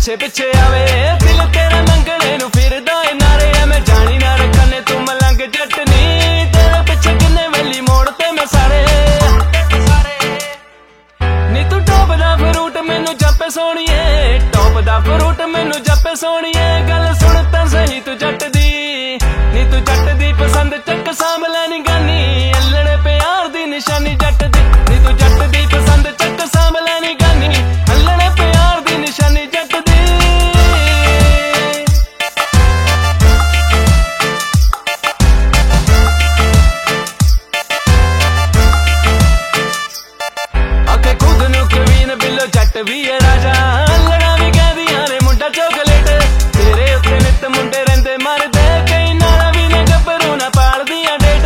ਪਿੱਛੇ ਪਿੱਛੇ ਆਵੇ ਦਿਲ ਤੇਰਾ ਮੰਗਣੇ ਨੂੰ ਫਿਰਦਾ ਏ ਨਾਰੇ ਐ ਮੈਂ ਜਾਣੀ ਨਾ ਰੱਖਣੇ ਤੂੰ ਮਲੰਗ ਜੱਟ ਨੀ ਤੇਰੇ ਪਿੱਛੇ ਕਿੰਨੇ ਵੈਲੀ ਮੋੜ ਤੇ ਮੈਂ ਸਾਰੇ ਨੀ ਤੂੰ ਟੌਪ ਦਾ ਫਰੂਟ ਮੈਨੂੰ ਜੱਪੇ ਸੋਹਣੀਏ ਟੌਪ ਦਾ ਫਰੂਟ ਮੈਨੂੰ ਜੱਪੇ ਸੋਹਣੀਏ ਗੱਲ ਸੁਣ ਤਾਂ ਸਹੀ ਤੂੰ ਜੱਟ ਦੀ ਨੀ ਤੂੰ ਜੱਟ ਦੀ ਪਸੰਦ ਚੱਕ ਸਾਂਭ ਲੈਣੀ ਗਾਨੀ ਅਲੜੇ ਪਿਆਰ ਦੀ ਨਿਸ਼ਾਨੀ ਜੱਟ ਦੀ ਨੀ ਤੂੰ ਜੱਟ ਦੀ ਪਸੰਦ ਚੱਕ ਸਾਂਭ ਲੈਣੀ ਗਾਨੀ ਅਲੜੇ ਪਿਆਰ ਦੀ ਨਿਸ਼ਾਨੀ ਜੱਟ ਦੀ ਆਕੇ ਖੁਦ ਨੂੰ ਕਵੀਨ ਬਿੱਲੋ ਜੱਟ ਵੀ ਏ ਰਾਜਾ ਅਲੜਾ ਵੀ ਕਹਿੰਦੀਆਂ ਨੇ ਮੁੰਡਾ ਚੋਕਲੇਟ ਤੇਰੇ ਉੱਤੇ ਨਿੱਤ ਮੁੰਡੇ ਰਹਿੰਦੇ ਮਰਦੇ ਕਈ ਨਾਲ ਵੀ ਨੇ ਗੱਭਰੂ ਨਾ ਪਾਲਦੀਆਂ ਡੇਟ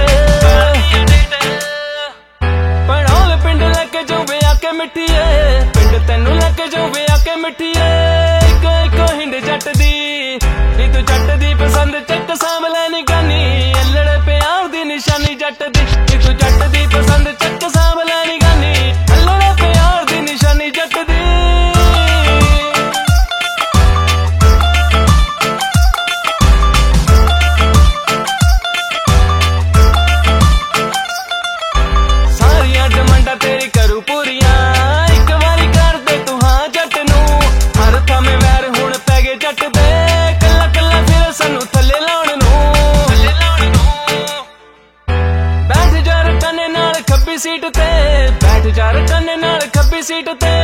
ਪੜੋਲ ਪਿੰਡ ਲੈ ਕੇ ਜਾਵੇ ਆ ਕੇ ਮਿੱਠੀਏ ਪਿੰਡ ਤੈਨੂੰ ਲੈ ਕੇ ਜਾਵੇ ਆ ਕੇ ਮਿੱਠੀਏ ਇੱਕੋ ਇੱਕੋ ਹਿੰਡ ਜੱਟ ਦੀ ਨੀ ਤੂੰ ਜੱਟ ਦੀ ਪਸੰਦ ਚੱਕ ਸਾਂਭ ਲੈਣੀ ਗਾਨੀ ਅਲੜੇ ਪਿਆਰ ਦੀ ਨਿਸ਼ਾਨੀ ਜੱਟ ਦੀ ਨੀ ਤੂੰ ਜੱਟ ਦੀ ਪਸੰਦ ਚੱਕ ਸਾਂਭ ਲੈਣੀ ਗਾਨੀ ਅਲੜੇ ਪਿਆਰ ਦੀ ਨਿਸ਼ਾਨੀ ਜੱਟ ਦੀ ਸਾਰੀਆਂ ਡਿਮਾਂਡਾਂ ਤੇਰੀ ਕਰੂ ਪੂਰੀਆਂ ਇੱਕ ਵਾਰੀ ਕਰ ਦੇ ਤੂੰ ਹਾਂ ਜੱਟ ਨੂੰ ਹਰ ਥਾਵੇਂ ਵੈਰ ਹੁਣ ਪੈ ਗਏ ਜੱਟ ਦੇ ਕੱਲਾ ਕੱਲਾ ਫਿਰ ਸਾਨੂੰ ਥੱਲੇ ਲਾਉਣ ਨੂੰ ਬੈਠ ਜਾ ਰਟਾਨੇ ਨਾਲ ਖੱਬੀ ਸੀਟ ਤੇ ਬੈਠ ਜਾ ਰਟਾਨੇ ਨਾਲ ਖੱਬੀ ਸੀਟ ਤੇ